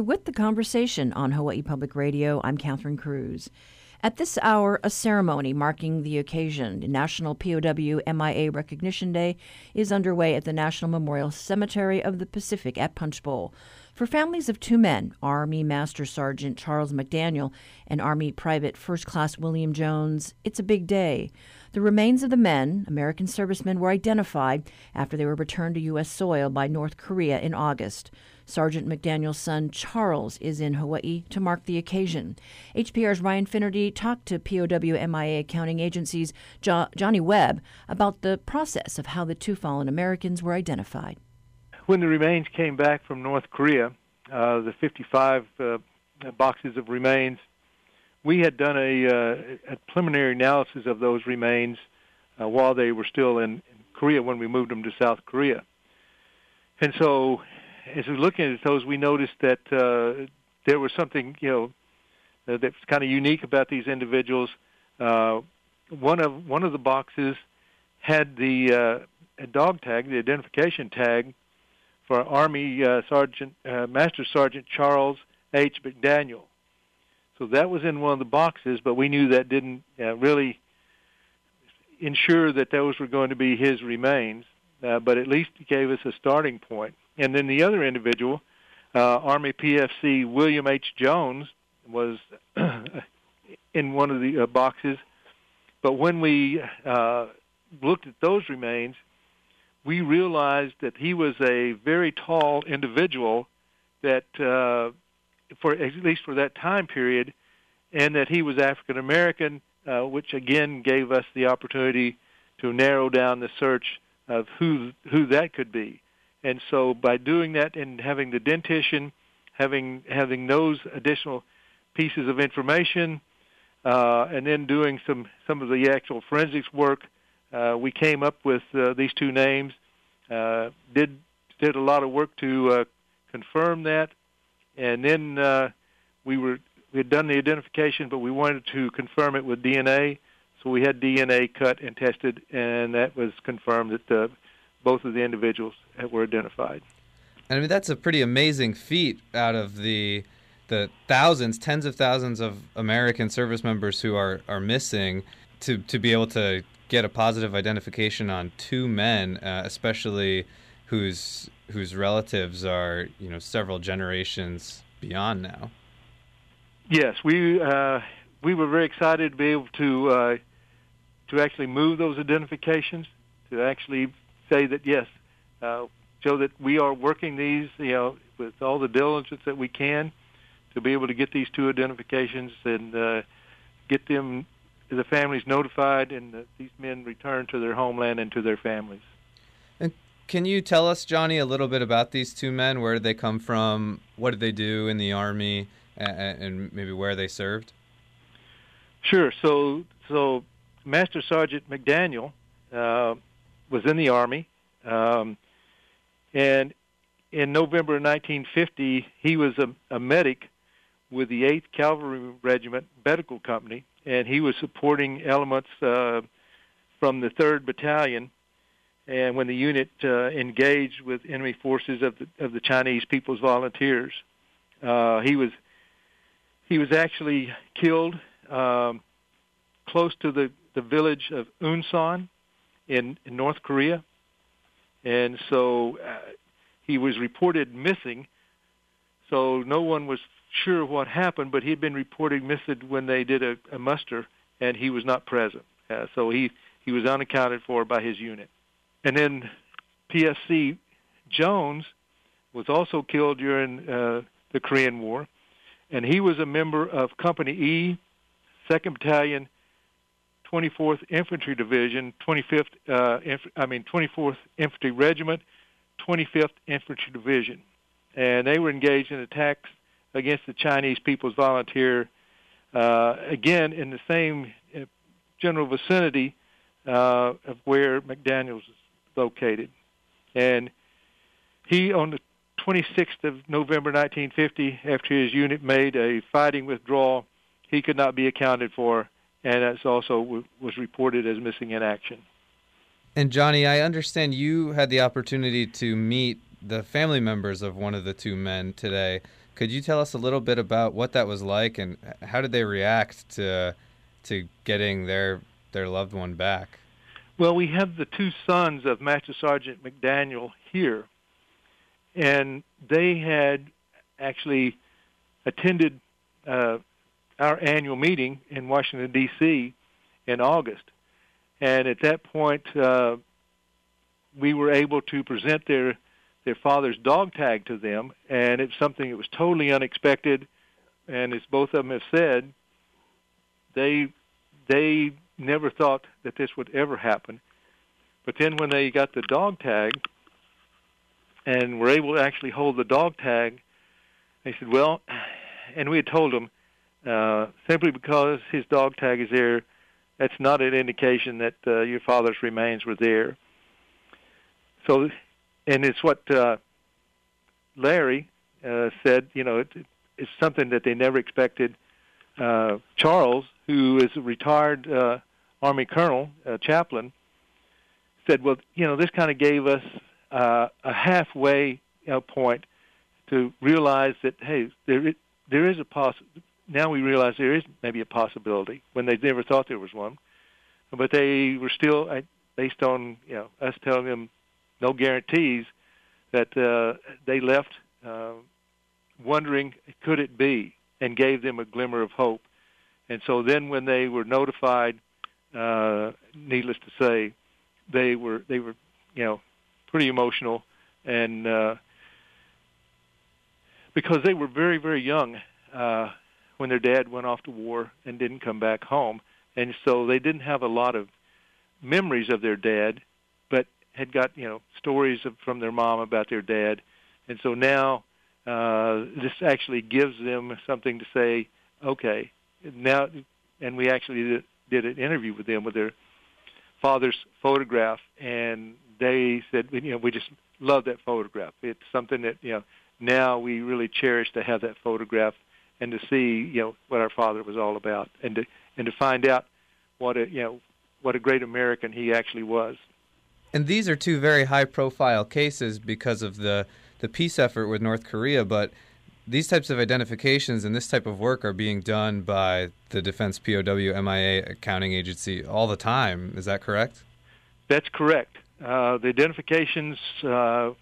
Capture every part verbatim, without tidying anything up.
with the conversation on Hawaii Public Radio. I'm Catherine Cruz. At this hour, a ceremony marking the occasion, National P O W M I A Recognition Day, is underway at the National Memorial Cemetery of the Pacific at Punch Bowl. For families of two men, Army Master Sergeant Charles McDaniel and Army Private First Class William Jones, it's a big day. The remains of the men, American servicemen, were identified after they were returned to U S soil by North Korea in August. Sergeant McDaniel's son, Charles, is in Hawaii to mark the occasion. H P R's Ryan Finnerty talked to P O W M I A Accounting Agency's jo- Johnny Webb about the process of how the two fallen Americans were identified. When the remains came back from North Korea, uh, the fifty-five uh, boxes of remains, we had done a, uh, a preliminary analysis of those remains uh, while they were still in, in Korea when we moved them to South Korea. And so as we were looking at those, we noticed that uh, there was something, you know, uh, that's kind of unique about these individuals. Uh, one of one of the boxes had the uh, a dog tag, the identification tag, for Army uh, Sergeant uh, Master Sergeant Charles H. McDaniel. So that was in one of the boxes, but we knew that didn't uh, really ensure that those were going to be his remains, uh, but at least it gave us a starting point. And then the other individual, uh, Army P F C William H. Jones, was in one of the uh, boxes. But when we uh, looked at those remains, we realized that he was a very tall individual that, uh, for at least for that time period, and that he was African American, uh, which again gave us the opportunity to narrow down the search of who who that could be. And so by doing that and having the dentition, having having those additional pieces of information, uh, and then doing some, some of the actual forensics work, uh, we came up with uh, these two names, uh, did did a lot of work to uh, confirm that, and then uh, we were we had done the identification, but we wanted to confirm it with D N A, so we had D N A cut and tested, and that was confirmed that uh, both of the individuals were identified. And I mean, that's a pretty amazing feat out of the the thousands, tens of thousands of American service members who are, are missing, to, to be able to get a positive identification on two men, uh, especially whose whose relatives are, you know, several generations beyond now. Yes, we uh, we were very excited to be able to uh, to actually move those identifications, to actually say that, yes, uh, show that we are working these, you know, with all the diligence that we can to be able to get these two identifications and uh, get them, the families notified, and uh, these men returned to their homeland and to their families. And can you tell us, Johnny, a little bit about these two men? Where did they come from? What did they do in the Army, and, and maybe where they served? Sure. So, so Master Sergeant McDaniel uh, was in the Army, um, and in November of nineteen fifty, he was a, a medic with the eighth Cavalry Regiment Medical Company, and he was supporting elements uh, from the third Battalion, and when the unit uh, engaged with enemy forces of the, of the Chinese People's Volunteers. Uh, he was he was actually killed um, close to the, the village of Unsan in, in North Korea, and so uh, he was reported missing, so no one was sure what happened, but he had been reported missing when they did a, a muster, and he was not present. Uh, so he, he was unaccounted for by his unit. And then P F C Jones was also killed during uh, the Korean War, and he was a member of Company E, second Battalion, twenty-fourth Infantry Division, twenty-fifth, uh, inf- I mean twenty-fourth Infantry Regiment, twenty-fifth Infantry Division. And they were engaged in attacks against the Chinese People's Volunteer, uh, again in the same general vicinity uh, of where McDaniels is located. And he, on the twenty-sixth of November nineteen fifty, after his unit made a fighting withdrawal, he could not be accounted for, and that's also w- was reported as missing in action. And Johnny, I understand you had the opportunity to meet the family members of one of the two men today. Could you tell us a little bit about what that was like, and how did they react to to getting their their loved one back? Well, we have the two sons of Master Sergeant McDaniel here, and they had actually attended uh, our annual meeting in Washington, D C in August. And at that point, uh, we were able to present their their father's dog tag to them, and it's something that was totally unexpected. And as both of them have said, they they never thought that this would ever happen. But then when they got the dog tag and were able to actually hold the dog tag, they said, well, and we had told them, uh, simply because his dog tag is there, that's not an indication that uh, your father's remains were there. So, and it's what uh, Larry uh, said, you know, it, it's something that they never expected. Uh, Charles, who is a retired uh, Army colonel, uh, chaplain, said, well, you know, this kind of gave us uh, a halfway you know, point to realize that, hey, there is, there is a poss. Now we realize there is maybe a possibility when they never thought there was one. But they were still, based on you know us telling them no guarantees, that uh, they left uh, wondering, could it be, and gave them a glimmer of hope. And so then when they were notified, uh, needless to say, they were they were you know pretty emotional, and uh, because they were very very young uh, when their dad went off to war and didn't come back home, and so they didn't have a lot of memories of their dad, but had got you know stories of, from their mom about their dad, and so now uh, this actually gives them something to say. Okay, now, and we actually did, did an interview with them with their father's photograph, and they said, you know, we just love that photograph. It's something that, you know, now we really cherish to have that photograph and to see, you know, what our father was all about, and to and to find out what a, you know, what a great American he actually was. And these are two very high-profile cases because of the the peace effort with North Korea, but these types of identifications and this type of work are being done by the Defense P O W M I A accounting agency all the time. Is that correct? That's correct. Uh, the identifications uh, are,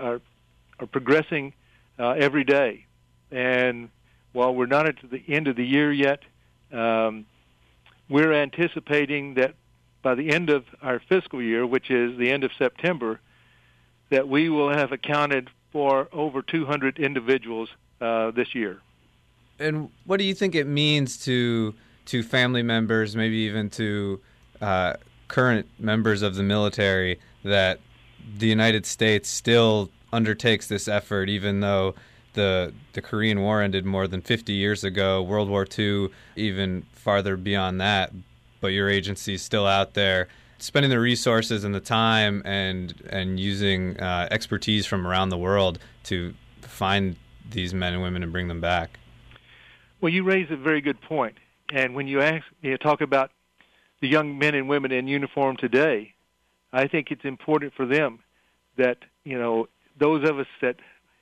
are progressing uh, every day. And while we're not at the end of the year yet, um, we're anticipating that by the end of our fiscal year, which is the end of September, that we will have accounted for over two hundred individuals Uh, this year. And what do you think it means to to family members, maybe even to uh, current members of the military, that the United States still undertakes this effort, even though the the Korean War ended more than fifty years ago, World War Two even farther beyond that, but your agency is still out there spending the resources and the time and and using uh, expertise from around the world to find these men and women and bring them back? Well, you raise a very good point. And when you ask, you know, talk about the young men and women in uniform today, I think it's important for them that, you know, those of us that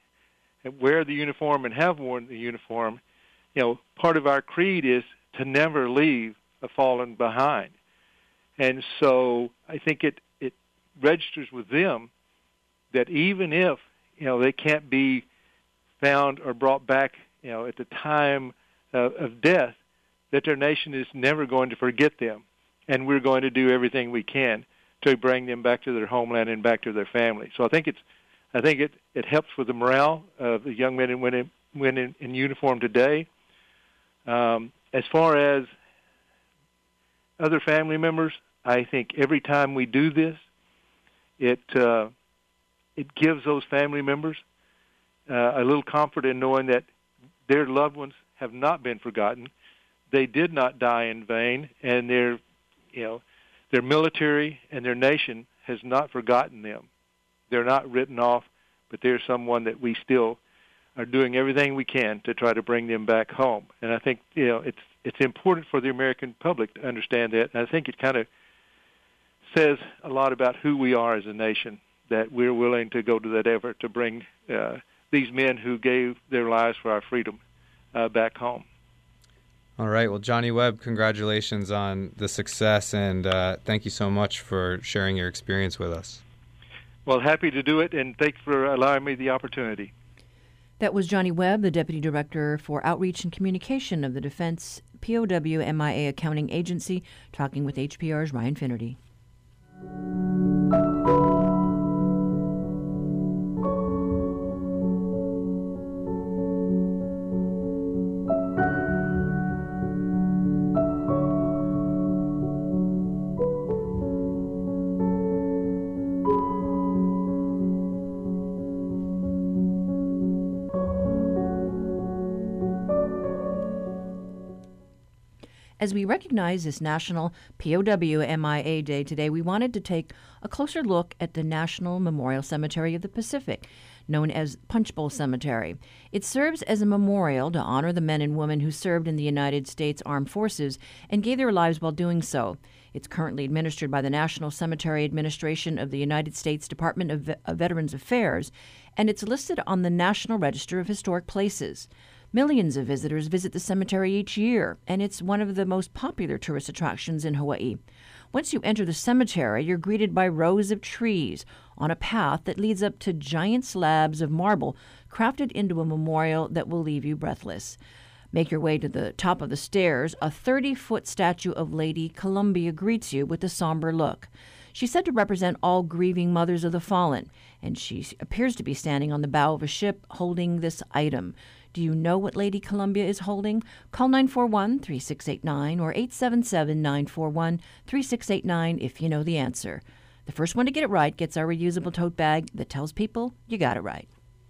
wear the uniform and have worn the uniform, you know, part of our creed is to never leave a fallen behind. And so I think it, it registers with them that even if, you know, they can't be found or brought back, you know, at the time uh, of death, that their nation is never going to forget them, and we're going to do everything we can to bring them back to their homeland and back to their family. So I think it's, I think it, it helps with the morale of the young men and women, women in, in uniform today. Um, as far as other family members, I think every time we do this, it uh, it gives those family members Uh, a little comfort in knowing that their loved ones have not been forgotten. They did not die in vain, and their, you know, their military and their nation has not forgotten them. They're not written off, but they're someone that we still are doing everything we can to try to bring them back home. And I think, you know, it's it's important for the American public to understand that. And I think it kind of says a lot about who we are as a nation, that we're willing to go to that effort to bring uh, these men who gave their lives for our freedom uh, back home. All right. Well, Johnny Webb, congratulations on the success, and uh, thank you so much for sharing your experience with us. Well, happy to do it, and thanks for allowing me the opportunity. That was Johnny Webb, the Deputy Director for Outreach and Communication of the Defense P O W M I A Accounting Agency, talking with H P R's Ryan Finnerty. As we recognize this National P O W M I A Day today, we wanted to take a closer look at the National Memorial Cemetery of the Pacific, known as Punchbowl Cemetery. It serves as a memorial to honor the men and women who served in the United States Armed Forces and gave their lives while doing so. It's currently administered by the National Cemetery Administration of the United States Department of, Ve- of Veterans Affairs, and it's listed on the National Register of Historic Places. Millions of visitors visit the cemetery each year, and it's one of the most popular tourist attractions in Hawaii. Once you enter the cemetery, you're greeted by rows of trees on a path that leads up to giant slabs of marble crafted into a memorial that will leave you breathless. Make your way to the top of the stairs. A thirty-foot statue of Lady Columbia greets you with a somber look. She's said to represent all grieving mothers of the fallen, and she appears to be standing on the bow of a ship holding this item. Do you know what Lady Columbia is holding? Call nine four one, three six eight nine or eight seven seven, nine four one, three six eight nine if you know the answer. The first one to get it right gets our reusable tote bag that tells people you got it right.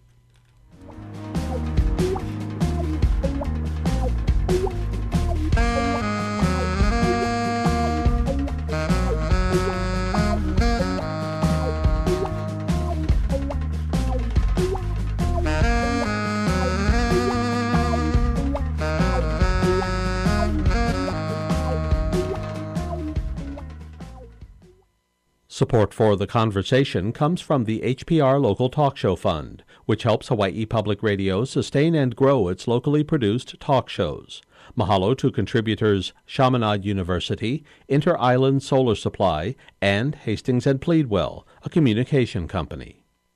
Support for The Conversation comes from the H P R Local Talk Show Fund, which helps Hawaii Public Radio sustain and grow its locally produced talk shows. Mahalo to contributors Chaminade University, Inter-Island Solar Supply, and Hastings and Pleadwell, a communication company.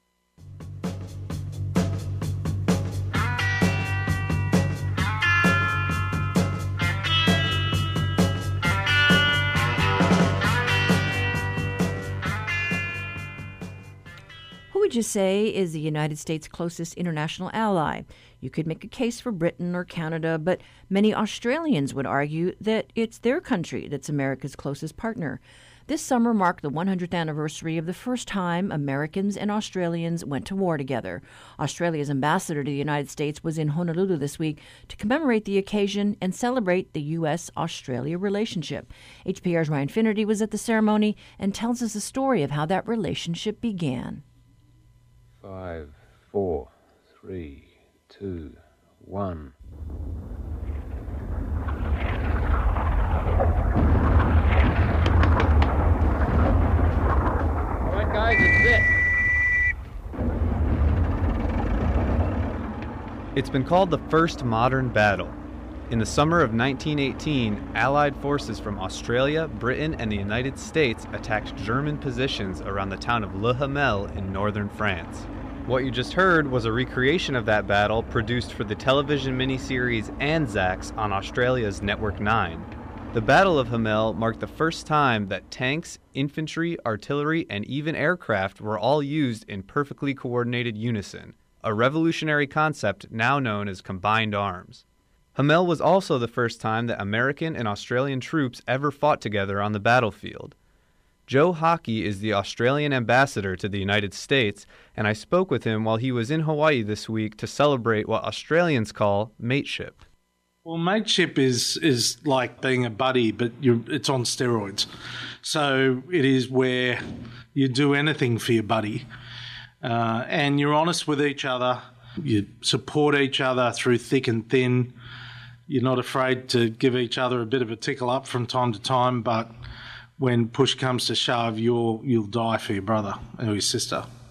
Would you say is the United States' closest international ally? You could make a case for Britain or Canada, but many Australians would argue that it's their country that's America's closest partner. This summer marked the one hundredth anniversary of the first time Americans and Australians went to war together. Australia's ambassador to the United States was in Honolulu this week to commemorate the occasion and celebrate the U S Australia relationship. H P R's Ryan Finnerty was at the ceremony and tells us the story of how that relationship began. Five, four, three, two, one. All right, guys, it's it. It's been called the first modern battle. In the summer of nineteen eighteen, Allied forces from Australia, Britain, and the United States attacked German positions around the town of Le Hamel in northern France. What you just heard was a recreation of that battle produced for the television miniseries Anzacs on Australia's Network nine. The Battle of Hamel marked the first time that tanks, infantry, artillery, and even aircraft were all used in perfectly coordinated unison, a revolutionary concept now known as combined arms. Hamel was also the first time that American and Australian troops ever fought together on the battlefield. Joe Hockey is the Australian ambassador to the United States, and I spoke with him while he was in Hawaii this week to celebrate what Australians call mateship. Well, mateship is is like being a buddy, but you're, it's on steroids. So it is where you do anything for your buddy, uh, and you're honest with each other. You support each other through thick and thin. You're not afraid to give each other a bit of a tickle up from time to time, but when push comes to shove, you'll you'll die for your brother or your sister.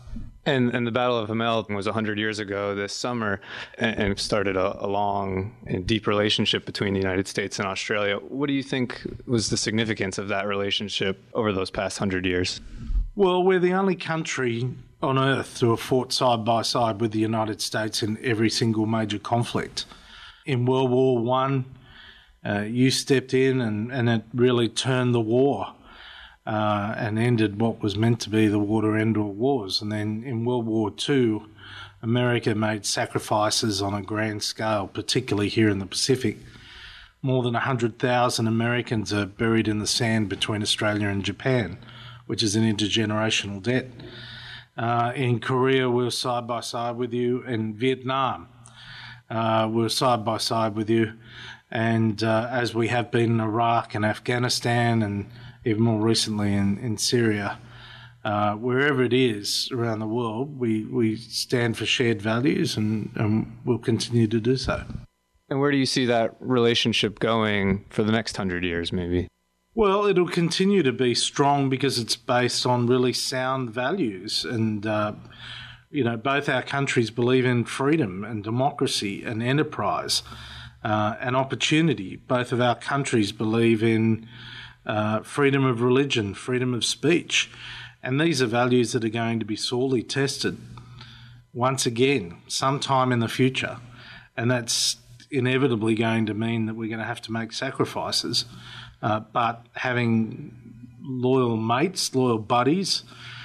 And and the Battle of Hamel was one hundred years ago this summer, and, and started a, a long and deep relationship between the United States and Australia. What do you think was the significance of that relationship over those past one hundred years? Well, we're the only country on earth to have fought side by side with the United States in every single major conflict. In World War One, uh, you stepped in and, and it really turned the war. Uh, and ended what was meant to be the war to end all wars. And then in World War Two, America made sacrifices on a grand scale, particularly here in the Pacific. More than one hundred thousand Americans are buried in the sand between Australia and Japan, which is an intergenerational debt. Uh, in Korea, we were side by side with you. In Vietnam, uh, we were side by side with you. And uh, as we have been in Iraq and Afghanistan and even more recently in, in Syria, uh, wherever it is around the world, we, we stand for shared values and, and we'll continue to do so. And where do you see that relationship going for the next hundred years, maybe? Well, it'll continue to be strong because it's based on really sound values. And, uh, you know, both our countries believe in freedom and democracy and enterprise uh, and opportunity. Both of our countries believe in Uh, freedom of religion, freedom of speech. And these are values that are going to be sorely tested once again, sometime in the future. And that's inevitably going to mean that we're going to have to make sacrifices. Uh, but having loyal mates, loyal buddies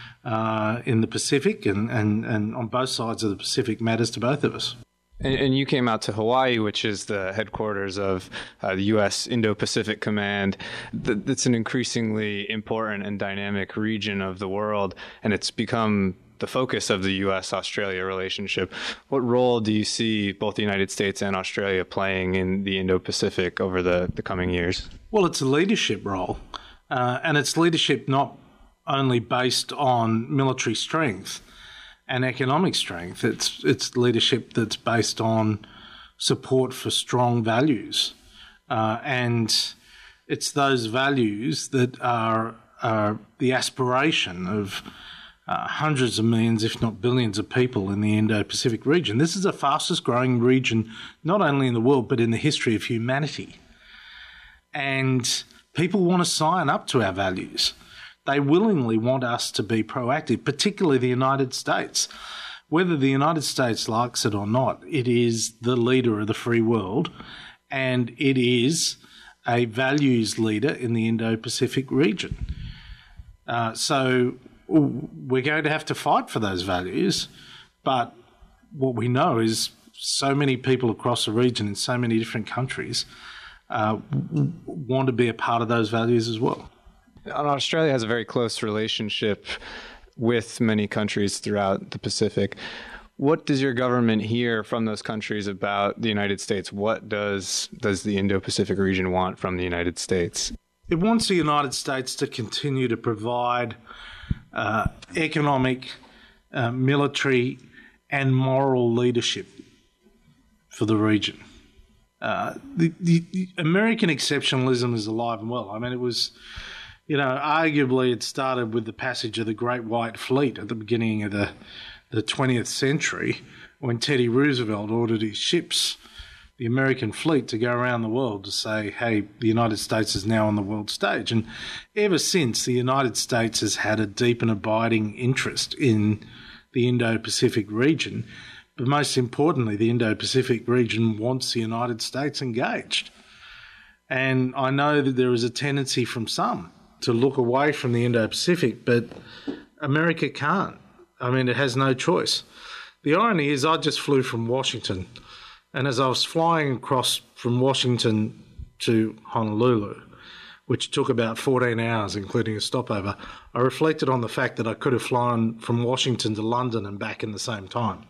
uh, in the Pacific and, and, and on both sides of the Pacific matters to both of us. And, and you came out to Hawaii, which is the headquarters of uh, the U S Indo-Pacific Command. Th- that's an increasingly important and dynamic region of the world, and it's become the focus of the U S Australia relationship. What role do you see both the United States and Australia playing in the Indo-Pacific over the, the coming years? Well, it's a leadership role, uh, and it's leadership not only based on military strength and economic strength. It's it's leadership that's based on support for strong values. Uh, and it's those values that are, are the aspiration of uh, hundreds of millions, if not billions of people in the Indo-Pacific region. This is the fastest growing region, not only in the world, but in the history of humanity. And people want to sign up to our values. They willingly want us to be proactive, particularly the United States. Whether the United States likes it or not, it is the leader of the free world, and it is a values leader in the Indo-Pacific region. Uh, so we're going to have to fight for those values, but what we know is so many people across the region in so many different countries uh, want to be a part of those values as well. Australia has a very close relationship with many countries throughout the Pacific. What does your government hear from those countries about the United States? What does does the Indo-Pacific region want from the United States? It wants the United States to continue to provide uh, economic, uh, military, and moral leadership for the region. Uh, the, the, the American exceptionalism is alive and well. I mean, it was... You know, arguably it started with the passage of the Great White Fleet at the beginning of the, the twentieth century when Teddy Roosevelt ordered his ships, the American fleet, to go around the world to say, hey, the United States is now on the world stage. And ever since, the United States has had a deep and abiding interest in the Indo-Pacific region. But most importantly, the Indo-Pacific region wants the United States engaged. And I know that there is a tendency from some to look away from the Indo-Pacific, but America can't. I mean, it has no choice. The irony is I just flew from Washington, and as I was flying across from Washington to Honolulu, which took about fourteen hours, including a stopover, I reflected on the fact that I could have flown from Washington to London and back in the same time.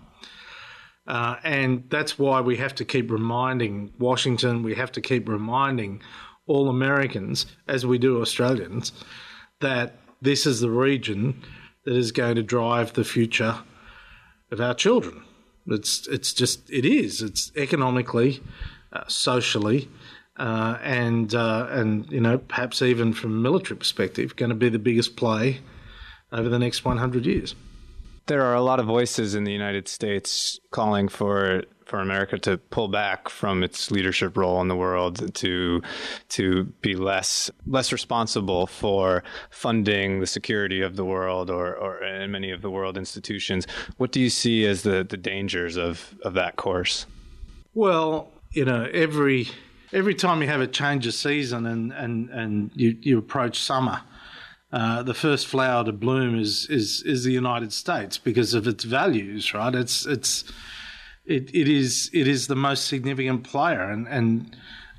Uh, and that's why we have to keep reminding Washington, we have to keep reminding all Americans, as we do Australians, that this is the region that is going to drive the future of our children. It's it's just, it is. It's economically, uh, socially, uh, and, uh, and, you know, perhaps even from a military perspective, going to be the biggest play over the next one hundred years. There are a lot of voices in the United States calling for for America to pull back from its leadership role in the world, to to be less less responsible for funding the security of the world or, or in many of the world institutions. What do you see as the, the dangers of, of that course? Well, you know, every every time you have a change of season and, and, and you, you approach summer, Uh, the first flower to bloom is, is is the United States because of its values, right? It's it's it it is it is the most significant player, and and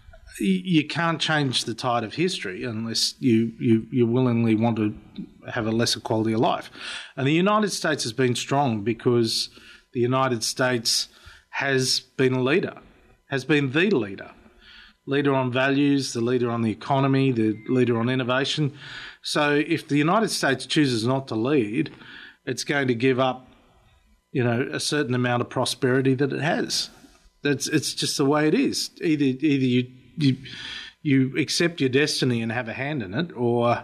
you can't change the tide of history unless you you you willingly want to have a lesser quality of life. And the United States has been strong because the United States has been a leader, has been the leader, leader on values, the leader on the economy, the leader on innovation. So if the United States chooses not to lead, it's going to give up, you know, a certain amount of prosperity that it has. That's it's just the way it is. Either either you you you accept your destiny and have a hand in it, or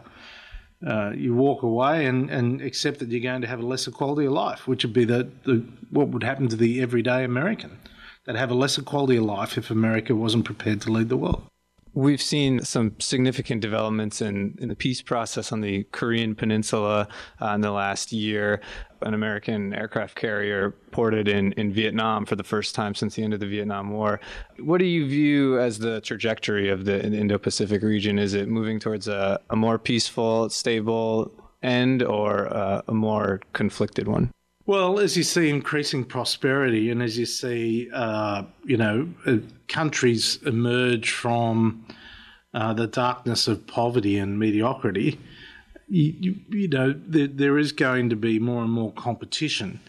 uh, you walk away and, and accept that you're going to have a lesser quality of life, which would be the, the what would happen to the everyday American. They'd have a lesser quality of life if America wasn't prepared to lead the world. We've seen some significant developments in, in the peace process on the Korean Peninsula uh, in the last year. An American aircraft carrier ported in, in Vietnam for the first time since the end of the Vietnam War. What do you view as the trajectory of the Indo-Pacific region? Is it moving towards a, a more peaceful, stable end, or uh, a more conflicted one? Well, as you see increasing prosperity and as you see, uh, you know, uh, countries emerge from uh, the darkness of poverty and mediocrity, you, you, you know, there, there is going to be more and more competition.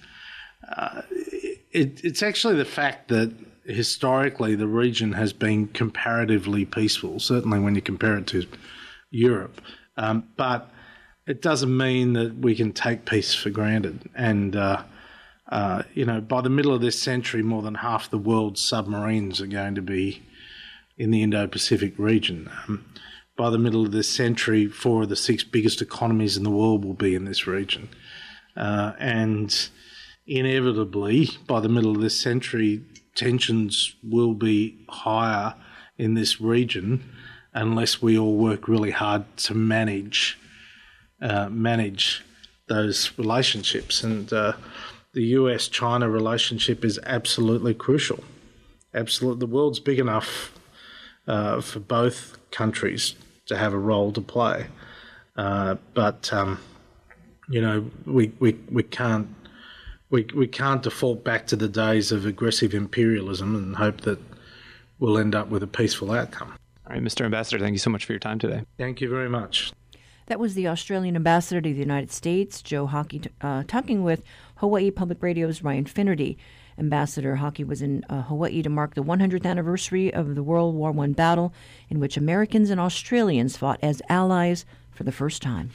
Uh, it, it's actually the fact that historically the region has been comparatively peaceful, certainly when you compare it to Europe. Um, but it doesn't mean that we can take peace for granted. And, uh, uh, you know, by the middle of this century, more than half the world's submarines are going to be in the Indo-Pacific region. Um, by the middle of this century, four of the six biggest economies in the world will be in this region. Uh, and inevitably, by the middle of this century, tensions will be higher in this region unless we all work really hard to manage Uh, manage those relationships. And uh, the U S China relationship is absolutely crucial. Absolutely. The world's big enough uh, for both countries to have a role to play. Uh, but, um, you know, we, we, we can't we, we can't default back to the days of aggressive imperialism and hope that we'll end up with a peaceful outcome. All right, Mister Ambassador, thank you so much for your time today. Thank you very much. That was the Australian ambassador to the United States, Joe Hockey, uh, talking with Hawaii Public Radio's Ryan Finnerty. Ambassador Hockey was in uh, Hawaii to mark the one hundredth anniversary of the World War One battle, in which Americans and Australians fought as allies for the first time.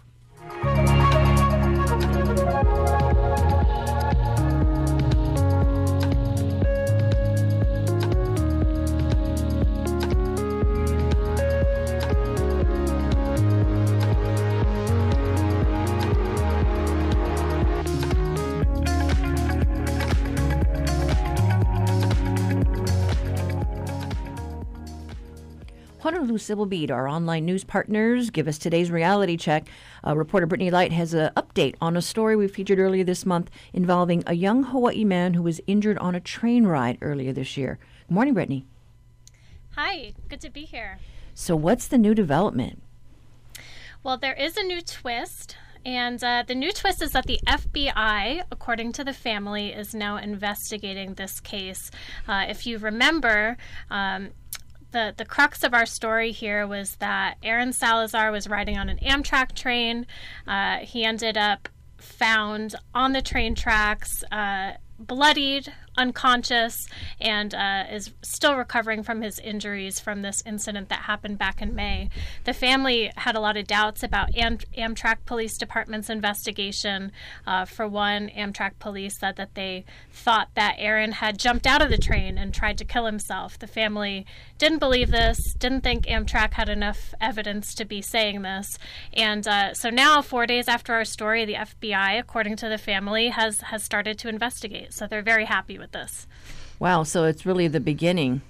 Honolulu Civil Beat, our online news partners, give us today's reality check. Uh, reporter Brittany Light has an update on a story we featured earlier this month involving a young Hawaii man who was injured on a train ride earlier this year. Good morning, Brittany. Hi, good to be here. So what's the new development? Well, there is a new twist. And uh, the new twist is that the F B I, according to the family, is now investigating this case. Uh, if you remember, um, The, the crux of our story here was that Aaron Salazar was riding on an Amtrak train. Uh, he ended up found on the train tracks, uh, bloodied, unconscious and uh, is still recovering from his injuries from this incident that happened back in May. The family had a lot of doubts about Am- Amtrak Police Department's investigation. Uh, for one, Amtrak police said that they thought that Aaron had jumped out of the train and tried to kill himself. The family didn't believe this, didn't think Amtrak had enough evidence to be saying this. And uh, so now, four days after our story, the F B I, according to the family, has, has started to investigate. So they're very happy with this. Wow, so it's really the beginning.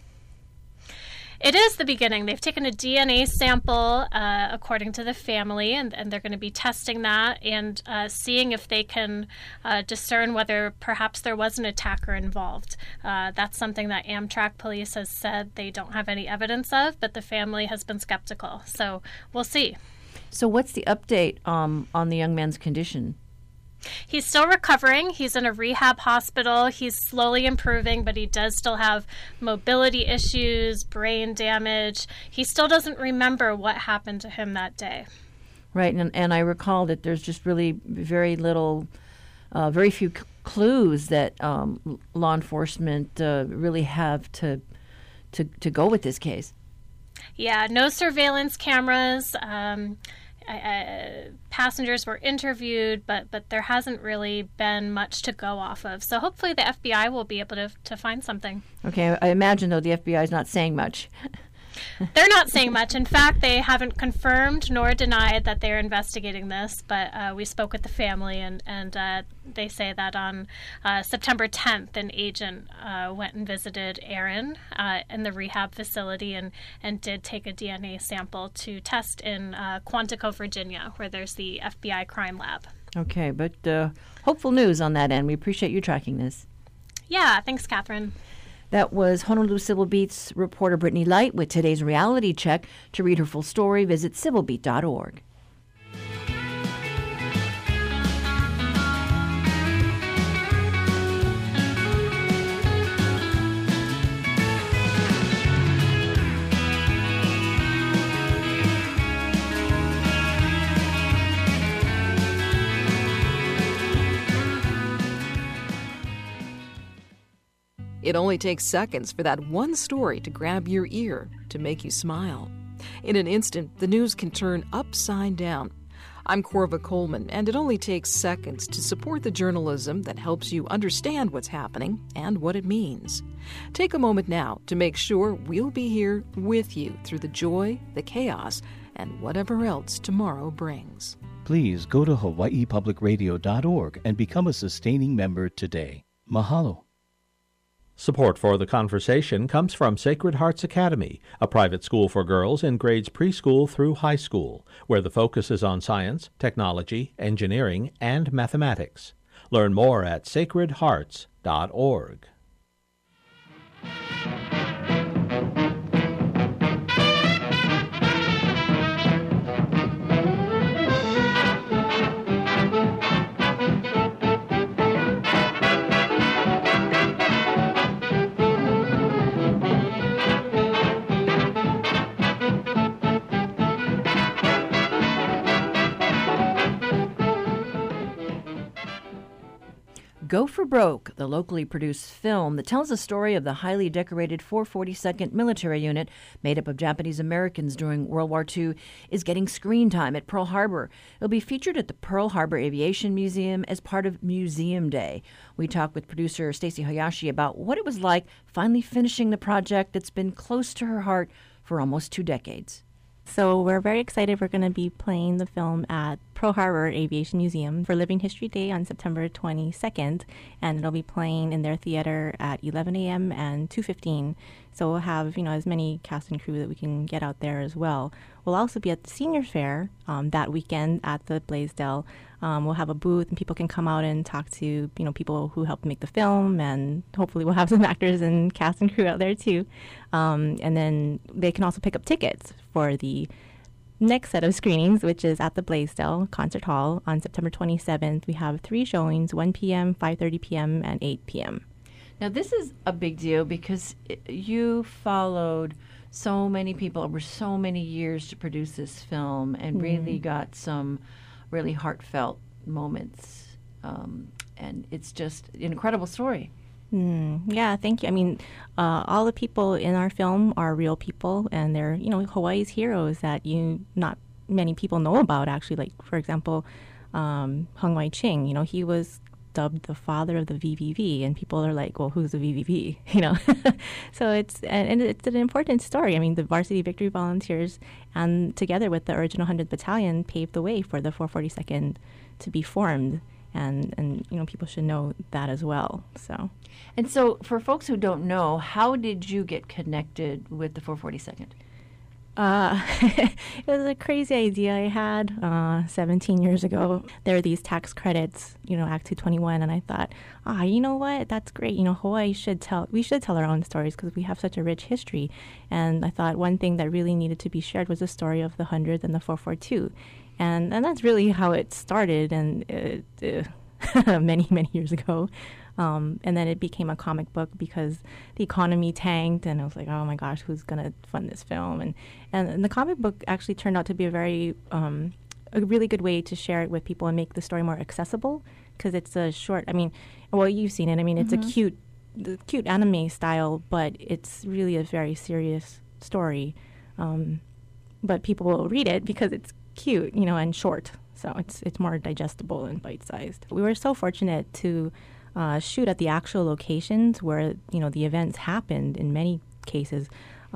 It is the beginning. They've taken a D N A sample, uh, according to the family, and, and they're going to be testing that and uh, seeing if they can uh, discern whether perhaps there was an attacker involved. Uh, that's something that Amtrak police has said they don't have any evidence of, but the family has been skeptical. So we'll see. So what's the update um, on the young man's condition? He's still recovering. He's in a rehab hospital. He's slowly improving, but he does still have mobility issues, brain damage. He still doesn't remember what happened to him that day. Right, and, and I recall that there's just really very little, uh, very few c- clues that um, law enforcement uh, really have to, to to go with this case. Yeah, no surveillance cameras. Um, Uh, passengers were interviewed, but but there hasn't really been much to go off of. So hopefully the F B I will be able to to find something. Okay, I imagine, though, the F B I is not saying much. They're not saying much. In fact, they haven't confirmed nor denied that they're investigating this, but uh, we spoke with the family, and, and uh, they say that on uh, September tenth, an agent uh, went and visited Aaron uh, in the rehab facility and, and did take a D N A sample to test in uh, Quantico, Virginia, where there's the F B I crime lab. Okay, but uh, hopeful news on that end. We appreciate you tracking this. Yeah, thanks, Catherine. That was Honolulu Civil Beat's reporter Brittany Light with today's reality check. To read her full story, visit civil beat dot org. It only takes seconds for that one story to grab your ear, to make you smile. In an instant, the news can turn upside down. I'm Corva Coleman, and it only takes seconds to support the journalism that helps you understand what's happening and what it means. Take a moment now to make sure we'll be here with you through the joy, the chaos, and whatever else tomorrow brings. Please go to hawaii public radio dot org and become a sustaining member today. Mahalo. Support for the conversation comes from Sacred Hearts Academy, a private school for girls in grades preschool through high school, where the focus is on science, technology, engineering, and mathematics. Learn more at sacred hearts dot org. Go for Broke, the locally produced film that tells the story of the highly decorated four forty-second Military Unit made up of Japanese Americans during World War Two, is getting screen time at Pearl Harbor. It'll be featured at the Pearl Harbor Aviation Museum as part of Museum Day. We talked with producer Stacey Hayashi about what it was like finally finishing the project that's been close to her heart for almost two decades. So we're very excited. We're going to be playing the film at Pearl Harbor Aviation Museum for Living History Day on September twenty-second, and it'll be playing in their theater at eleven a.m. and two fifteen. So we'll have, you know, as many cast and crew that we can get out there as well. We'll also be at the Senior Fair um, that weekend at the Blaisdell. Um, we'll have a booth, and people can come out and talk to, you know, people who helped make the film, and hopefully we'll have some actors and cast and crew out there too. Um, and then they can also pick up tickets for the next set of screenings, which is at the Blaisdell Concert Hall on September twenty-seventh. We have three showings, one p.m., five thirty p.m., and eight p.m. Now, this is a big deal because it, you followed so many people over so many years to produce this film and mm-hmm. really got some really heartfelt moments. Um, and it's just an incredible story. Mm, yeah, thank you. I mean, uh, all the people in our film are real people, and they're, you know, Hawaii's heroes that you not many people know about, actually. Like, for example, um, Hung Wai Ching, you know, he was dubbed the father of the V V V, and people are like, well, who's the V V V? You know, so it's and, and it's an important story. I mean, the Varsity Victory Volunteers, and together with the original one hundredth Battalion, paved the way for the four forty-second to be formed. And, and you know, people should know that as well. So, and so for folks who don't know, how did you get connected with the four forty-second? Uh, it was a crazy idea I had uh, seventeen years ago. There are these tax credits, you know, Act two twenty-one, and I thought, ah, you know what? That's great. You know, Hawaii should tell, we should tell our own stories because we have such a rich history. And I thought one thing that really needed to be shared was the story of the one hundredth and the four forty-two. And and that's really how it started, and it, uh, many, many years ago. Um, and then it became a comic book because the economy tanked, and I was like, oh my gosh, who's going to fund this film? And, and and the comic book actually turned out to be a very, um, a really good way to share it with people and make the story more accessible, because it's a short, I mean, well, you've seen it. I mean, it's mm-hmm. a cute, the cute anime style, but it's really a very serious story. Um, but people will read it because it's cute, you know, and short. So it's it's more digestible and bite-sized. We were so fortunate to uh, shoot at the actual locations where, you know, the events happened in many cases.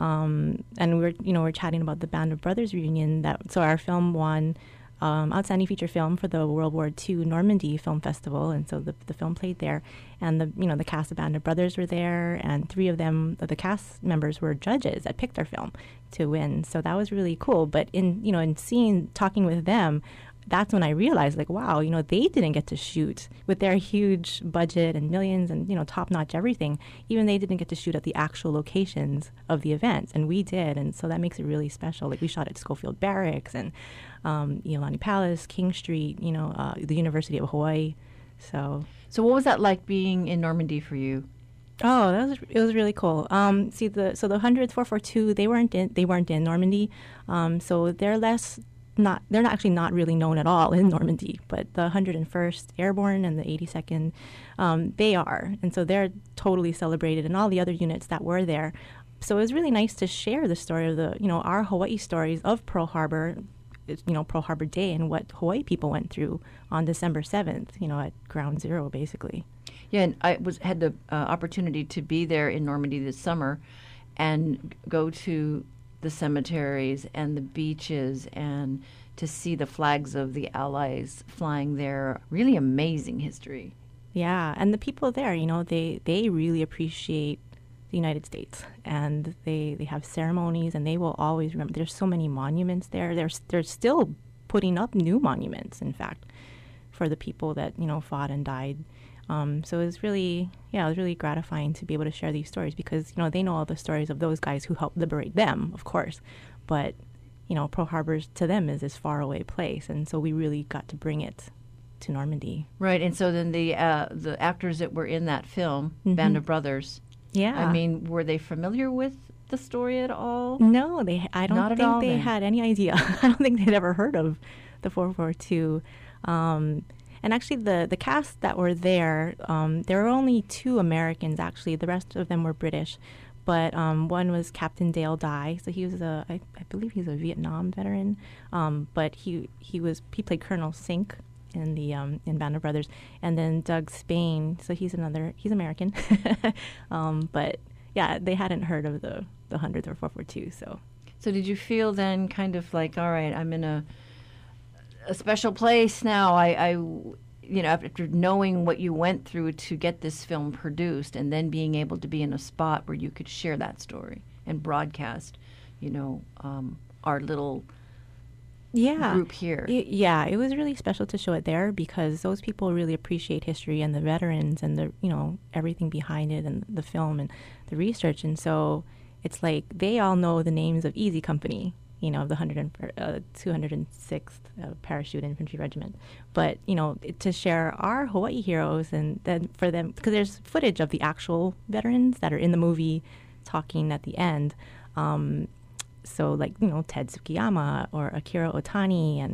Um, and we were, you know, we're chatting about the Band of Brothers reunion. That so our film won um, Outstanding Feature Film for the World War Two Normandy Film Festival, and so the the film played there. And the you know the cast of Band of Brothers were there, and three of them, the cast members, were judges that picked our film to win. So that was really cool. But in you know in seeing talking with them, that's when I realized, like, wow, you know, they didn't get to shoot with their huge budget and millions and, you know, top-notch everything. Even they didn't get to shoot at the actual locations of the events, and we did. And so that makes it really special. Like, we shot at Schofield Barracks and um, Iolani Palace, King Street, you know, uh, the University of Hawaii. So, so what was that like being in Normandy for you? Oh, that was it was really cool. Um, see, the so the one hundredth four forty-two, they weren't in they weren't in Normandy, um, so they're less. Not they're not actually not really known at all in Normandy, but the one hundred first Airborne and the eighty-second, um, they are, and so they're totally celebrated, and all the other units that were there. So it was really nice to share the story of the, you know, our Hawaii stories of Pearl Harbor, you know, Pearl Harbor Day, and what Hawaii people went through on December seventh, you know, at Ground Zero, basically. Yeah, and I was had the uh, opportunity to be there in Normandy this summer, and go to the cemeteries and the beaches and to see the flags of the Allies flying there. Really amazing history. Yeah, and the people there, you know, they, they really appreciate the United States, and they, they have ceremonies, and they will always remember. There's so many monuments there. They're, they're still putting up new monuments, in fact, for the people that, you know, fought and died. Um, so it was really, yeah, it was really gratifying to be able to share these stories because, you know, they know all the stories of those guys who helped liberate them, of course. But, you know, Pearl Harbor to them is this faraway place. And so we really got to bring it to Normandy. Right. And so then the uh, the actors that were in that film, mm-hmm. Band of Brothers, yeah. I mean, were they familiar with the story at all? No, they. I don't Not think all, they then. had any idea. I don't think they'd ever heard of the four forty-two. Um And actually, the, the cast that were there, um, there were only two Americans, actually. The rest of them were British. But um, one was Captain Dale Dye. So he was a, I, I believe he's a Vietnam veteran. Um, but he he was he played Colonel Sink in the um, in Band of Brothers. And then Doug Spain. So he's another, he's American. um, but yeah, they hadn't heard of the, the one hundredth or four forty-two. So. So did you feel then kind of like, all right, I'm in a... a special place now. I, I, you know, after knowing what you went through to get this film produced, and then being able to be in a spot where you could share that story and broadcast, you know, um, our little yeah. group here. It, yeah, it was really special to show it there because those people really appreciate history and the veterans and the, you know, everything behind it and the film and the research. And so it's like they all know the names of Easy Company, you know, of the one hundred, uh, two hundred sixth uh, Parachute Infantry Regiment. But, you know, to share our Hawaii heroes and then for them, because there's footage of the actual veterans that are in the movie talking at the end. Um, so, like, you know, Ted Tsukiyama or Akira Otani and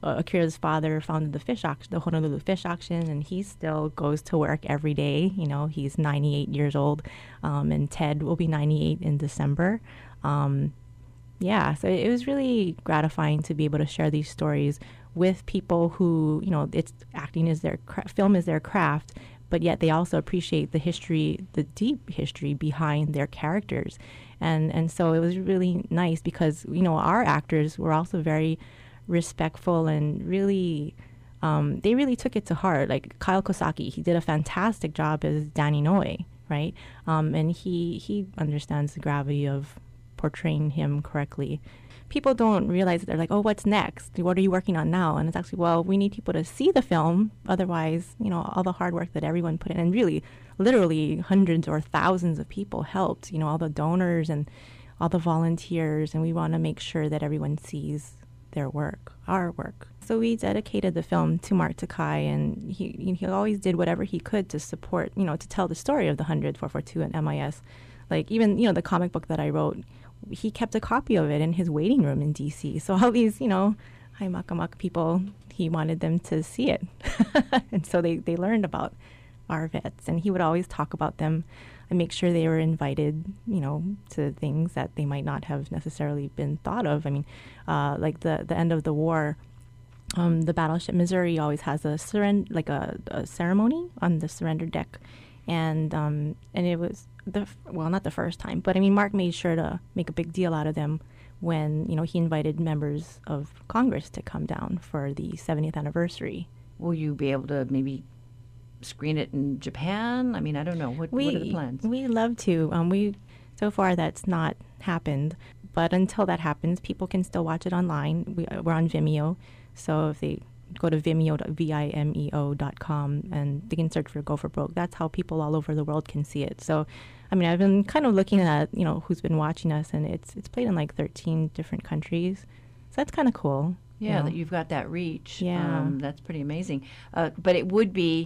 uh, Akira's father founded the fish auction, the Honolulu Fish Auction, and he still goes to work every day. You know, he's ninety-eight years old, um, and Ted will be ninety-eight in December. Um, yeah, so it was really gratifying to be able to share these stories with people who, you know, it's acting is their cra- film is their craft, but yet they also appreciate the history, the deep history behind their characters. And and so it was really nice because, you know, our actors were also very respectful and really, um, they really took it to heart. Like Kyle Kosaki, he did a fantastic job as Danny Noe, right? Um, and he, he understands the gravity of portraying him correctly. People don't realize that they're like, oh, what's next? What are you working on now? And it's actually, well, we need people to see the film. Otherwise, you know, all the hard work that everyone put in, and really, literally hundreds or thousands of people helped, you know, all the donors and all the volunteers. And we want to make sure that everyone sees their work, our work. So we dedicated the film to Mark Takai, and he he always did whatever he could to support, you know, to tell the story of the one hundred, four forty-two, and M I S. Like even, you know, the comic book that I wrote, he kept a copy of it in his waiting room in D C. So all these, you know, Hai Makamak people, he wanted them to see it. And so they, they learned about our vets, and he would always talk about them and make sure they were invited, you know, to things that they might not have necessarily been thought of. I mean, uh, like the, the end of the war, um, the battleship Missouri always has a surrender, like a, a ceremony on the surrender deck. And um, and it was the well, not the first time, but I mean, Mark made sure to make a big deal out of them when, you know, he invited members of Congress to come down for the seventieth anniversary. Will you be able to maybe screen it in Japan? I mean, I don't know. What, we, what are the plans? We'd love to. Um, we so far that's not happened, but until that happens, people can still watch it online. We, we're on Vimeo, so if they go to vimeo, V I M E O dot com, and they can search for Go for Broke. That's how people all over the world can see it. So, I mean, I've been kind of looking at, you know, who's been watching us, and it's it's played in like thirteen different countries. So that's kind of cool. Yeah, you know? that you've got that reach. Yeah. Um, that's pretty amazing. Uh, but it would be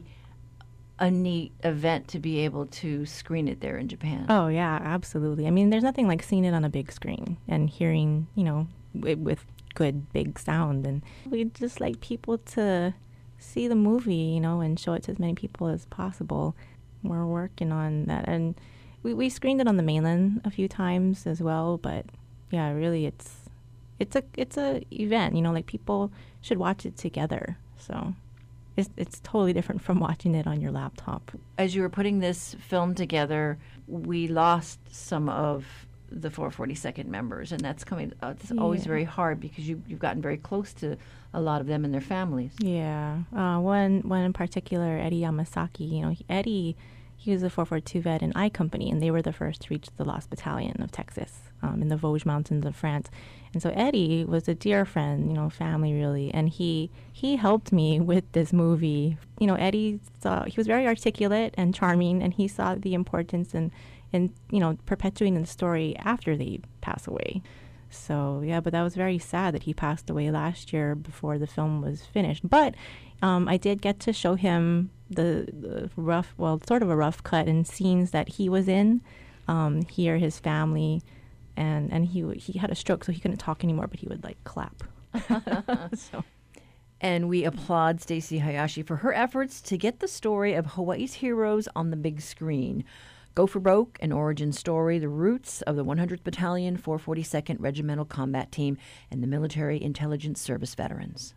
a neat event to be able to screen it there in Japan. Oh, yeah, absolutely. I mean, there's nothing like seeing it on a big screen and hearing, you know, w- with good big sound. And we'd just like people to see the movie, you know, and show it to as many people as possible. We're working on that. And we, we screened it on the mainland a few times as well. But yeah, really, it's it's a it's a event, you know, like people should watch it together. So it's it's totally different from watching it on your laptop. As you were putting this film together, we lost some of the four forty-second members, and that's coming. Uh, it's yeah. always very hard because you you've gotten very close to a lot of them and their families. Yeah, uh, one one in particular, Eddie Yamasaki. You know, he, Eddie, he was a four forty-two vet in I Company, and they were the first to reach the Lost Battalion of Texas um, in the Vosges Mountains of France. And so Eddie was a dear friend, you know, family really, and he he helped me with this movie. You know, Eddie saw he was very articulate and charming, and he saw the importance and. and, you know, perpetuating the story after they pass away. So, yeah, but that was very sad that he passed away last year before the film was finished. But um, I did get to show him the, the rough, well, sort of a rough cut and scenes that he was in, um, he or his family, and, and he he had a stroke, so he couldn't talk anymore, but he would, like, clap. so. And we applaud Stacey Hayashi for her efforts to get the story of Hawaii's heroes on the big screen. Go for Broke, an origin story, the roots of the one hundredth Battalion, four forty-second Regimental Combat Team, and the Military Intelligence Service veterans.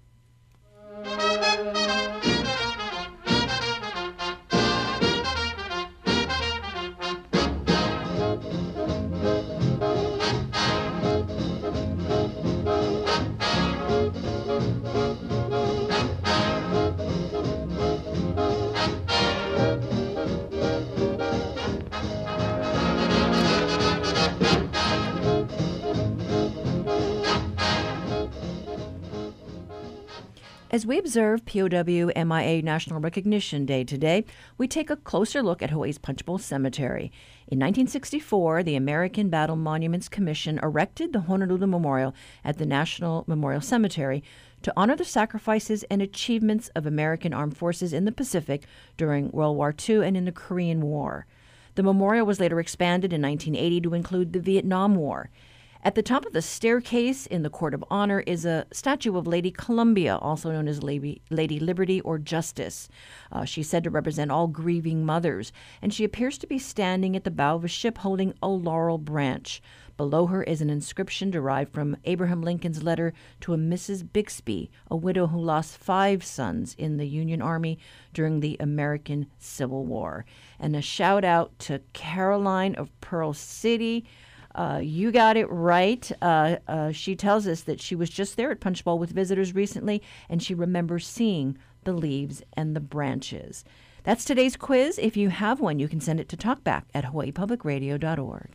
As we observe P O W M I A National Recognition Day today, we take a closer look at Hawaii's Punch Bowl Cemetery. In nineteen sixty-four, the American Battle Monuments Commission erected the Honolulu Memorial at the National Memorial Cemetery to honor the sacrifices and achievements of American armed forces in the Pacific during World War Two and in the Korean War. The memorial was later expanded in nineteen eighty to include the Vietnam War. At the top of the staircase in the Court of Honor is a statue of Lady Columbia, also known as Lady, Lady Liberty or Justice. Uh, she's said to represent all grieving mothers, and she appears to be standing at the bow of a ship holding a laurel branch. Below her is an inscription derived from Abraham Lincoln's letter to a Missus Bixby, a widow who lost five sons in the Union Army during the American Civil War. And a shout out to Caroline of Pearl City. Uh, you got it right. Uh, uh, she tells us that she was just there at Punch Bowl with visitors recently, and she remembers seeing the leaves and the branches. That's today's quiz. If you have one, you can send it to talkback at hawaii public radio dot org.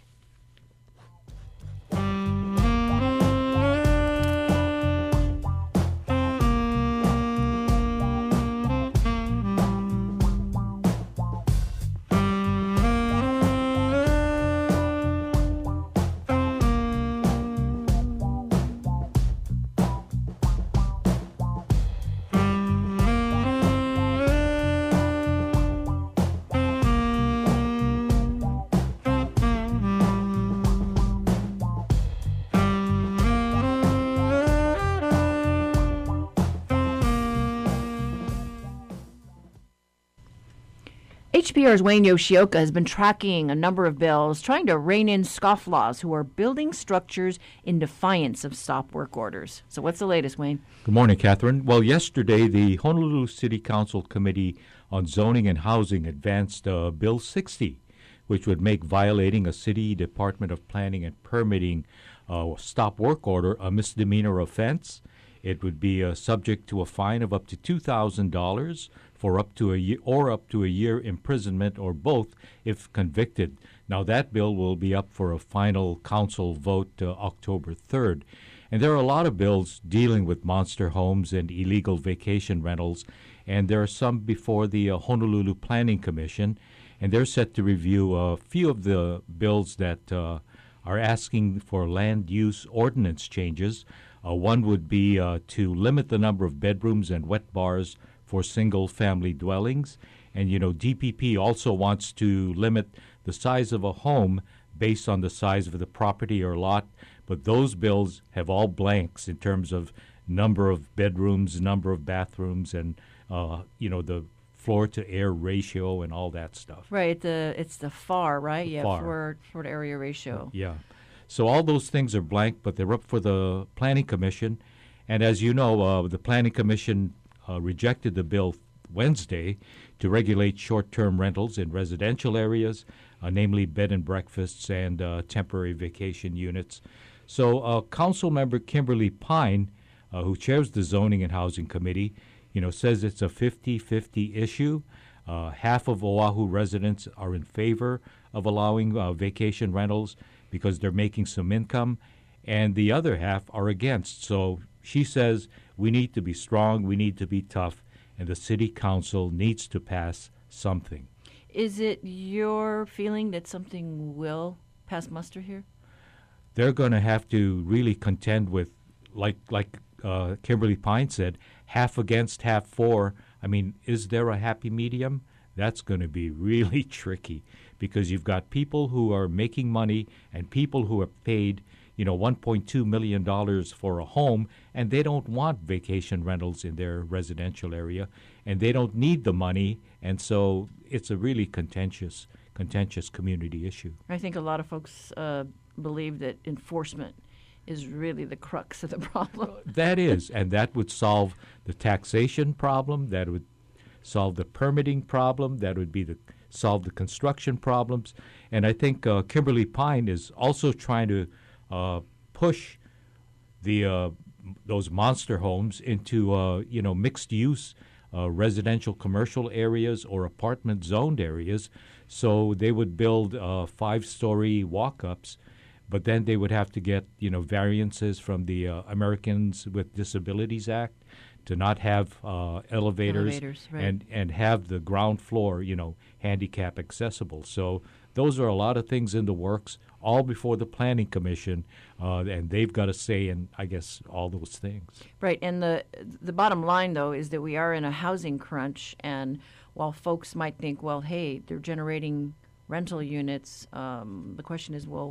H P R's Wayne Yoshioka has been tracking a number of bills trying to rein in scofflaws who are building structures in defiance of stop work orders. So what's the latest, Wayne? Good morning, Catherine. Well, yesterday the Honolulu City Council Committee on Zoning and Housing advanced uh, Bill sixty, which would make violating a City Department of Planning and Permitting uh, stop work order a misdemeanor offense. It would be uh, subject to a fine of up to two thousand dollars for up to a year or up to a year imprisonment or both if convicted. Now that bill will be up for a final council vote uh, October third. And there are a lot of bills dealing with monster homes and illegal vacation rentals, and there are some before the uh, Honolulu Planning Commission, and they're set to review a few of the bills that uh, are asking for land use ordinance changes. Uh, one would be uh, to limit the number of bedrooms and wet bars for single-family dwellings. And, you know, D P P also wants to limit the size of a home based on the size of the property or lot, but those bills have all blanks in terms of number of bedrooms, number of bathrooms, and, uh, you know, the floor-to-air ratio and all that stuff. Right, the it's the F A R, right? Yeah, F A R. floor, floor-to-area ratio. Yeah. So all those things are blank, but they're up for the Planning Commission. And as you know, uh, the Planning Commission uh, rejected the bill Wednesday to regulate short-term rentals in residential areas, uh, namely bed and breakfasts and uh, temporary vacation units. So uh, Council Member Kimberly Pine, uh, who chairs the Zoning and Housing Committee, you know, says it's a fifty-fifty issue. Uh, half of Oahu residents are in favor of allowing uh, vacation rentals because they're making some income, and the other half are against. So she says we need to be strong, we need to be tough, and the city council needs to pass something. Is it your feeling that something will pass muster here? They're going to have to really contend with, like like uh, Kimberly Pine said, half against, half for. I mean, is there a happy medium? That's going to be really tricky because you've got people who are making money and people who have paid, you know, one point two million dollars for a home, and they don't want vacation rentals in their residential area, and they don't need the money, and so it's a really contentious, contentious community issue. I think a lot of folks uh, believe that enforcement is really the crux of the problem. That is, and that would solve the taxation problem, that would solve the permitting problem, that would be the solve the construction problems. And I think uh, Kimberly Pine is also trying to uh, push the uh, those monster homes into uh, you know mixed use uh, residential commercial areas or apartment zoned areas. So they would build uh, five story walk-ups, but then they would have to get you know variances from the uh, Americans with Disabilities Act to not have uh, elevators, elevators right. and, and have the ground floor, you know, handicap accessible. So those are a lot of things in the works, all before the Planning Commission, uh, and they've got a say in, I guess, all those things. Right, and the the bottom line, though, is that we are in a housing crunch, and while folks might think, well, hey, they're generating rental units, um, the question is, well,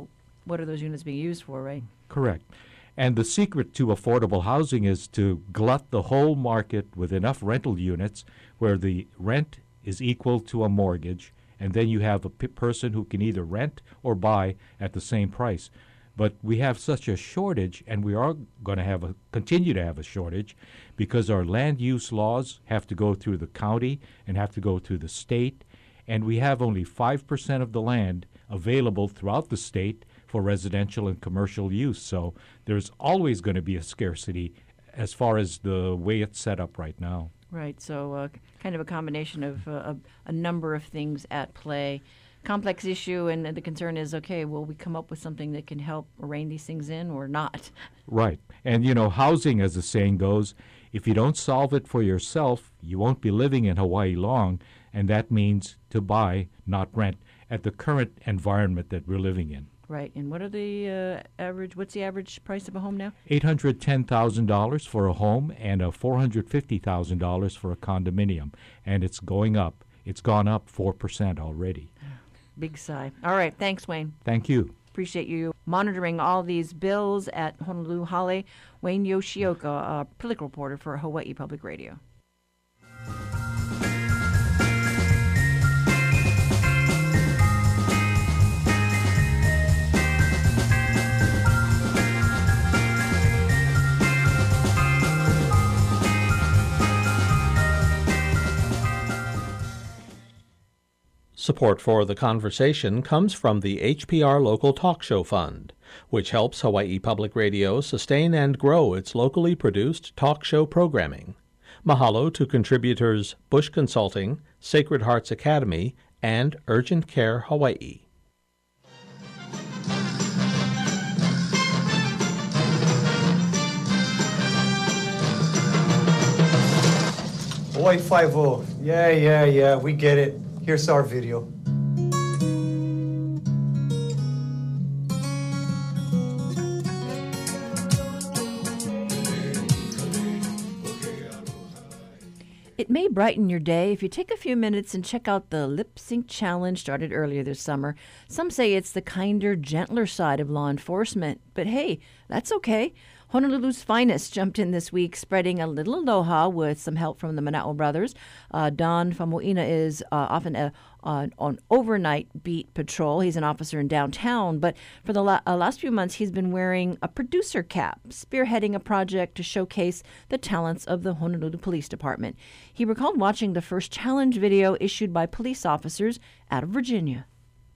what are those units being used for, right? Correct. And the secret to affordable housing is to glut the whole market with enough rental units where the rent is equal to a mortgage, and then you have a p- person who can either rent or buy at the same price. But we have such a shortage, and we are going to have a continue to have a shortage because our land use laws have to go through the county and have to go through the state, and we have only five percent of the land available throughout the state for residential and commercial use. So there's always going to be a scarcity as far as the way it's set up right now. Right, so uh, kind of a combination of uh, a, a number of things at play. Complex issue, and the concern is, okay, will we come up with something that can help rein these things in or not? Right. And, you know, housing, as the saying goes, if you don't solve it for yourself, you won't be living in Hawaii long, and that means to buy, not rent, at the current environment that we're living in. Right, and what are the uh, average, what's the average price of a home now? eight hundred ten thousand dollars for a home and a four hundred fifty thousand dollars for a condominium, and it's going up. It's gone up four percent already. Big sigh. All right, thanks, Wayne. Thank you. Appreciate you monitoring all these bills at Honolulu Hale. Wayne Yoshioka, a political reporter for Hawaii Public Radio. Support for the conversation comes from the H P R Local Talk Show Fund, which helps Hawaii Public Radio sustain and grow its locally produced talk show programming. Mahalo to contributors Bush Consulting, Sacred Hearts Academy, and Urgent Care Hawaii. Hawaii Five-O. Yeah, yeah, yeah, we get it. Here's our video. It may brighten your day if you take a few minutes and check out the Lip Sync Challenge started earlier this summer. Some say it's the kinder, gentler side of law enforcement, but hey, that's okay. Honolulu's finest jumped in this week, spreading a little aloha with some help from the Mana'o brothers. Uh, Don Famuina is uh, often a, uh, on overnight beat patrol. He's an officer in downtown, but for the la- uh, last few months, he's been wearing a producer cap, spearheading a project to showcase the talents of the Honolulu Police Department. He recalled watching the first challenge video issued by police officers out of Virginia.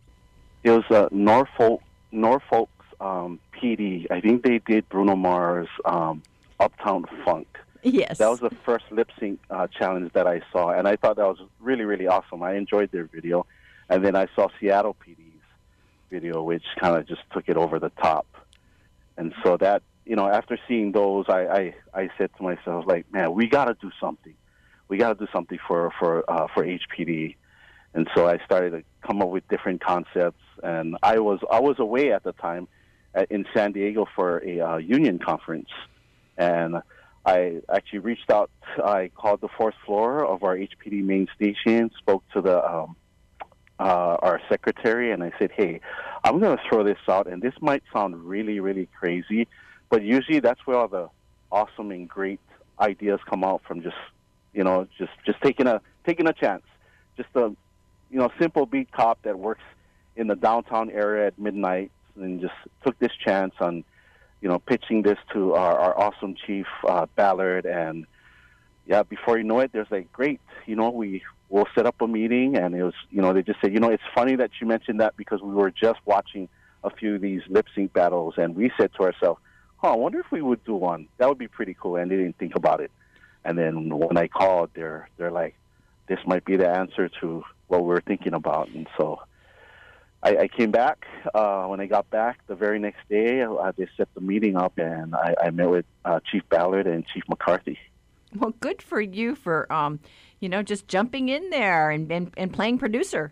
It was uh, Norfolk, Norfolk um, P D. I think they did Bruno Mars' um, Uptown Funk. Yes. That was the first lip sync uh, challenge that I saw, and I thought that was really, really awesome. I enjoyed their video. And then I saw Seattle P D's video, which kind of just took it over the top. And so that, you know, after seeing those, I, I, I said to myself, like, man, we got to do something. We got to do something for, for, uh, for H P D. And so I started to come up with different concepts. And I was I was away at the time at, in San Diego for a uh, union conference. And I actually reached out. I called the fourth floor of our H P D main station, spoke to the um, uh, our secretary, and I said, hey, I'm going to throw this out. And this might sound really, really crazy, but usually that's where all the awesome and great ideas come out from, just, you know, just, just taking a taking a chance. Just a, you know, simple beat cop that works in the downtown area at midnight, and just took this chance on, you know, pitching this to our, our awesome chief, uh, Ballard. And, yeah, before you know it, there's like, great, you know, we will set up a meeting. And it was, you know, they just said, you know, it's funny that you mentioned that because we were just watching a few of these lip sync battles. And we said to ourselves, oh, I wonder if we would do one. That would be pretty cool. And they didn't think about it. And then when I called, they're, they're like, this might be the answer to what we were thinking about. And so I, I came back. Uh, when I got back, the very next day, uh, they set the meeting up, and I, I met with uh, Chief Ballard and Chief McCarthy. Well, good for you for, um, you know, just jumping in there and, and, and playing producer.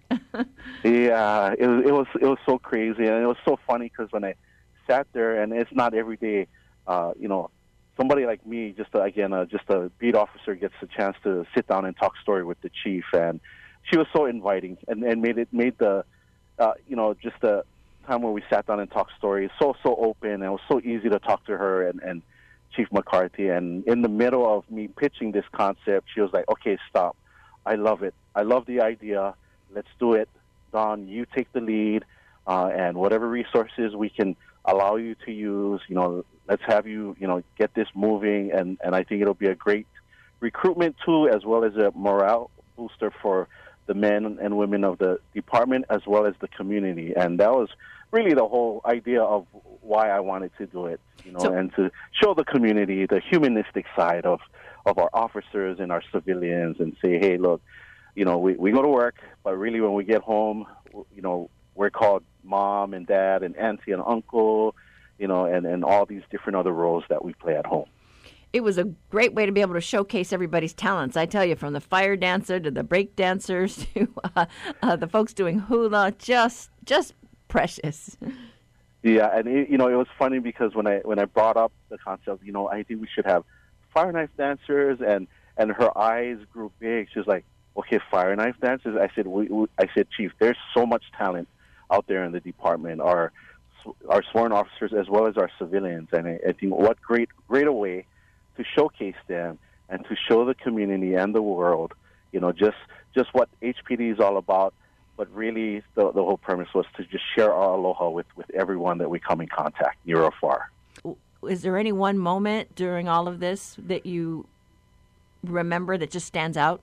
Yeah, it was, it was it was so crazy, and it was so funny because when I sat there, and it's not every day, uh, you know, somebody like me, just a, again, uh, just a beat officer, gets a chance to sit down and talk story with the chief, and she was so inviting, and, and made it made the, uh, you know, just the time when we sat down and talked stories, so, so open, and it was so easy to talk to her and, and Chief McCarthy. And in the middle of me pitching this concept, she was like, okay, stop. I love it. I love the idea. Let's do it. Don, you take the lead, uh, and whatever resources we can allow you to use, you know, let's have you, you know, get this moving. And, and I think it'll be a great recruitment tool as well as a morale booster for the men and women of the department as well as the community. And that was really the whole idea of why I wanted to do it, you know, so, and to show the community the humanistic side of, of our officers and our civilians and say, hey, look, you know, we, we go to work, but really when we get home, you know, we're called mom and dad and auntie and uncle, you know, and, and all these different other roles that we play at home. It was a great way to be able to showcase everybody's talents. I tell you, from the fire dancer to the break dancers to uh, uh, the folks doing hula, just just precious. Yeah, and it, you know, it was funny because when I when I brought up the concept, you know, I think we should have fire knife dancers, and, and her eyes grew big. She was like, okay, fire knife dancers. I said, we, we, I said, Chief, there's so much talent out there in the department, our our sworn officers as well as our civilians, and I, I think what great greater way to showcase them and to show the community and the world, you know, just just what H P D is all about. But really, the, the whole premise was to just share our aloha with, with everyone that we come in contact, near or far. Is there any one moment during all of this that you remember that just stands out?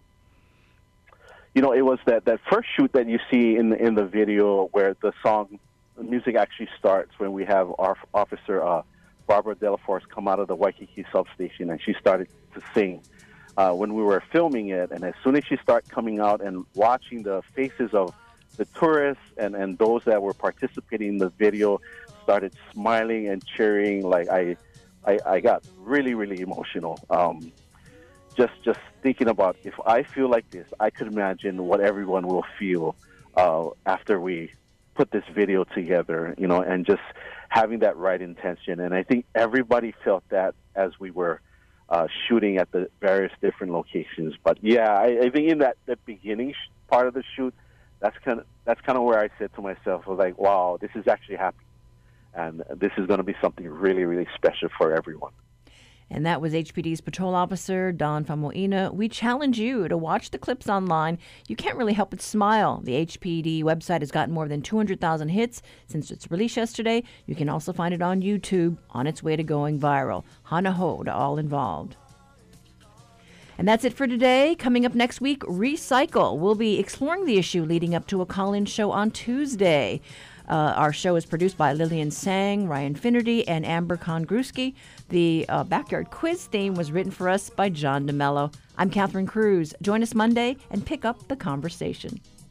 You know, it was that, that first shoot that you see in the, in the video where the song, the music actually starts when we have our officer, uh, Barbara Delaforce, come out of the Waikiki substation, and she started to sing uh, when we were filming it. And as soon as she started coming out and watching the faces of the tourists and, and those that were participating in the video started smiling and cheering, like I, I, I got really, really emotional. Um, just, just thinking about if I feel like this, I could imagine what everyone will feel uh, after we put this video together, you know, and just having that right intention. And I think everybody felt that as we were uh, shooting at the various different locations. But yeah, I, I think in that, that beginning sh- part of the shoot, that's kind of that's kind of where I said to myself, I was like, wow, this is actually happening. And this is going to be something really, really special for everyone. And that was H P D's patrol officer, Don Famoina. We challenge you to watch the clips online. You can't really help but smile. The H P D website has gotten more than two hundred thousand hits since its release yesterday. You can also find it on YouTube, on its way to going viral. Hana ho to all involved. And that's it for today. Coming up next week, Recycle. We'll be exploring the issue leading up to a call-in show on Tuesday. Uh, our show is produced by Lillian Sang, Ryan Finnerty, and Amber Kongruski. The uh, Backyard Quiz theme was written for us by John DeMello. I'm Catherine Cruz. Join us Monday and pick up the conversation.